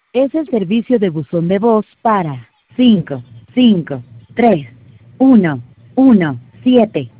Es el servicio de buzón de voz para 5, 5, 3, 1, 1, 7.